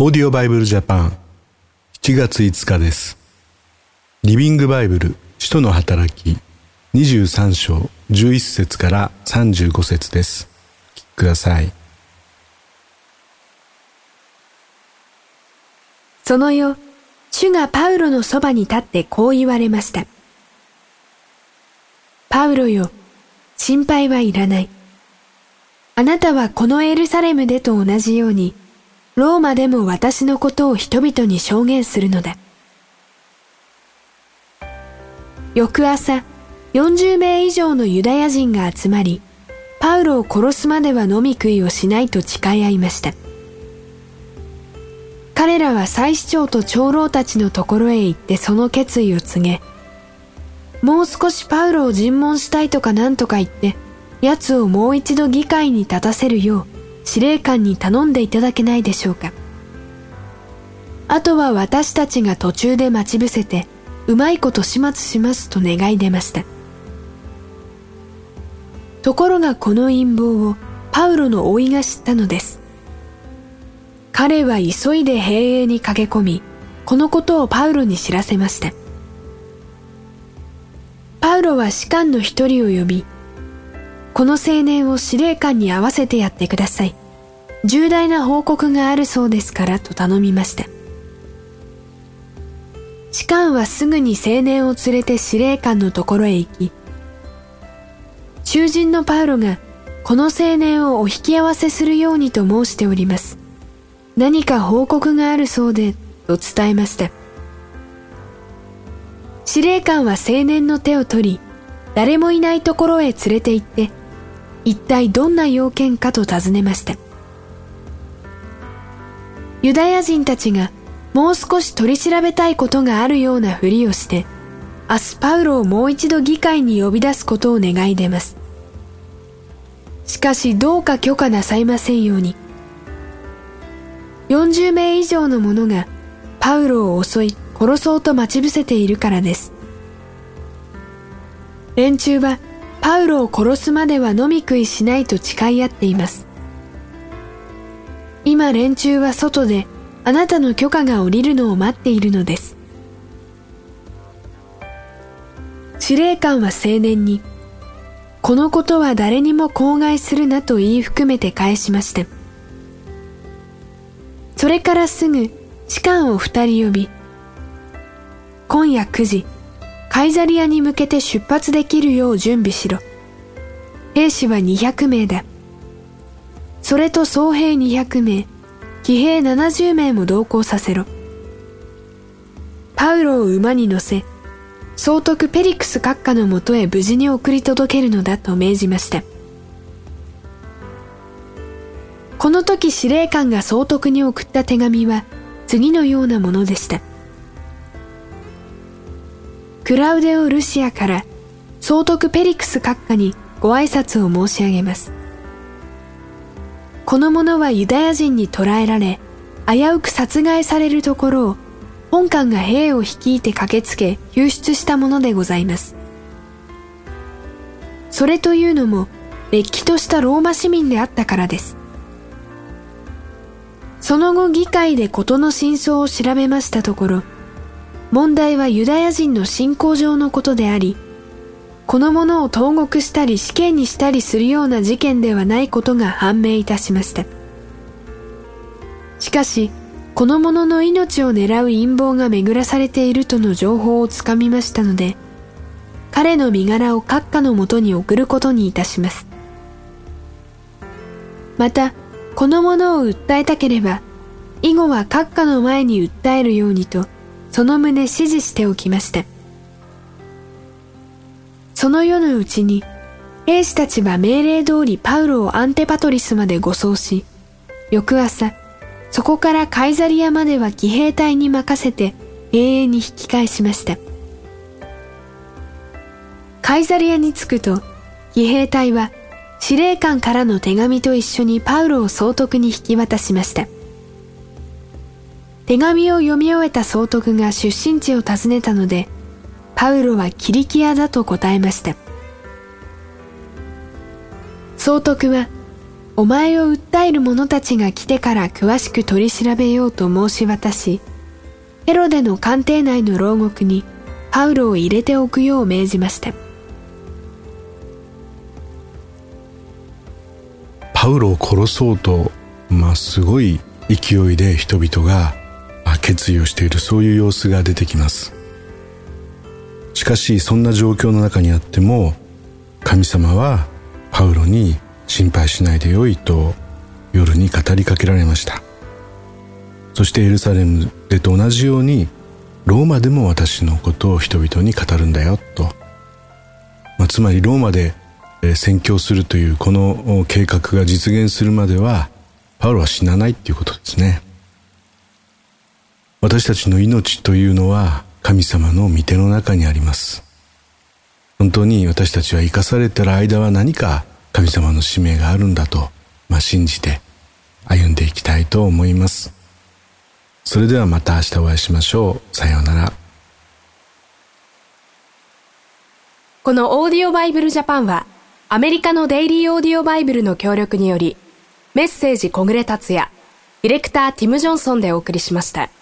オーディオバイブルジャパン7月5日です。リビングバイブル使徒の働き23章11節から35節です。お聞きください。 その夜、主がパウロのそばに立ってこう言われました。パウロよ、心配はいらない。あなたはこのエルサレムでと同じように、ローマでも私のことを人々に証言するのだ。翌朝、40名以上のユダヤ人が集まり、パウロを殺すまでは飲み食いをしないと誓い合いました。彼らは祭司長と長老たちのところへ行ってその決意を告げ、もう少しパウロを尋問したいとかなんとか言って、奴をもう一度議会に立たせるよう司令官に頼んでいただけないでしょうか。あとは私たちが途中で待ち伏せて、うまいこと始末しますと願い出ました。ところがこの陰謀をパウロの甥が知ったのです。彼は急いで兵営に駆け込み、このことをパウロに知らせました。パウロは士官の一人を呼び、この青年を司令官に会わせてやってください。重大な報告があるそうですからと頼みました。士官はすぐに青年を連れて司令官のところへ行き、囚人のパウロがこの青年をお引き合わせするようにと申しております。何か報告があるそうで、と伝えました。司令官は青年の手を取り、誰もいないところへ連れて行って、一体どんな要件かと尋ねました。ユダヤ人たちがもう少し取り調べたいことがあるようなふりをして、明日パウロをもう一度議会に呼び出すことを願い出ます。しかしどうか許可なさいませんように。40名以上の者がパウロを襲い殺そうと待ち伏せているからです。連中はパウロを殺すまでは飲み食いしないと誓い合っています。今連中は外であなたの許可が下りるのを待っているのです。司令官は青年に、このことは誰にも口外するなと言い含めて返しました。それからすぐ士官を2人呼び、今夜9時、カイザリアに向けて出発できるよう準備しろ。兵士は200名だ。それと総兵200名、騎兵70名も同行させろ。パウロを馬に乗せ、総督ペリクス閣下のもとへ無事に送り届けるのだと命じました。この時司令官が総督に送った手紙は次のようなものでした。クラウデオ・ルシアから総督ペリクス閣下にご挨拶を申し上げます。この者はユダヤ人に捕らえられ、危うく殺害されるところを本官が兵を率いて駆けつけ救出したものでございます。それというのも、れっきとしたローマ市民であったからです。その後議会で事の真相を調べましたところ、問題はユダヤ人の信仰上のことであり、この者を投獄したり死刑にしたりするような事件ではないことが判明いたしました。しかし、この者の命を狙う陰謀が巡らされているとの情報をつかみましたので、彼の身柄を閣下のもとに送ることにいたします。また、この者を訴えたければ、以後は閣下の前に訴えるようにと、その旨指示しておきました。その夜のうちに、兵士たちは命令通りパウロをアンテパトリスまで護送し、翌朝、そこからカイザリアまでは騎兵隊に任せて兵営に引き返しました。カイザリアに着くと、騎兵隊は司令官からの手紙と一緒にパウロを総督に引き渡しました。手紙を読み終えた総督が出身地を尋ねたので、パウロはキリキアだと答えました。総督は、 お前を訴える者たちが来てから詳しく取り調べようと申し渡し、ヘロデの官邸内の牢獄にパウロを入れておくよう命じました。 パウロを殺そうと、すごい勢いで人々が決意をしている、そういう様子が出てきます。しかしそんな状況の中にあっても、神様はパウロに心配しないでよいと夜に語りかけられました。そしてエルサレムでと同じように、ローマでも私のことを人々に語るんだよと、つまりローマで宣教するというこの計画が実現するまではパウロは死なないっていうことですね。私たちの命というのは神様の御手の中にあります。本当に私たちは生かされている間は何か神様の使命があるんだと、信じて歩んでいきたいと思います。それではまた明日お会いしましょう。さようなら。 このオーディオバイブルジャパンはアメリカのデイリーオーディオバイブルの協力により、メッセージ小暮達也、ディレクターティム・ジョンソンでお送りしました。